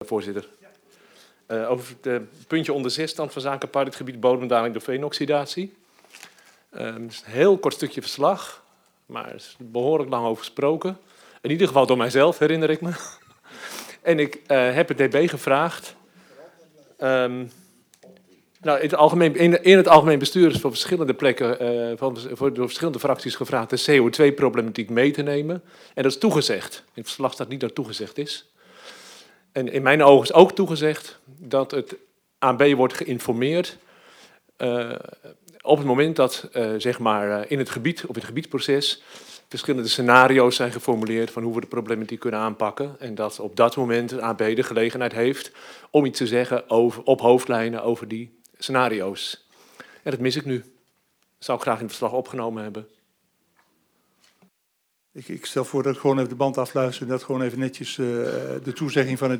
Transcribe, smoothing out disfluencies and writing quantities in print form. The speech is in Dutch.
voorzitter. Over het puntje onder 6, stand van zaken pilotgebied bodemdaling door veenoxidatie. Het is een heel kort stukje verslag, maar er is behoorlijk lang over gesproken. In ieder geval door mijzelf, herinner ik me. En ik heb het DB gevraagd. In het algemeen bestuur is voor verschillende plekken, door verschillende fracties gevraagd de CO2-problematiek mee te nemen. En dat is toegezegd. In het verslag staat niet dat het toegezegd is. En in mijn ogen is ook toegezegd dat het AB wordt geïnformeerd op het moment dat in het gebied, op het gebiedsproces, verschillende scenario's zijn geformuleerd van hoe we de problematiek kunnen aanpakken. En dat op dat moment het AB de gelegenheid heeft om iets te zeggen op hoofdlijnen over die scenario's. En dat mis ik nu. Dat zou ik graag in het verslag opgenomen hebben. Ik stel voor dat ik gewoon even de band afluister en dat gewoon even netjes de toezegging van het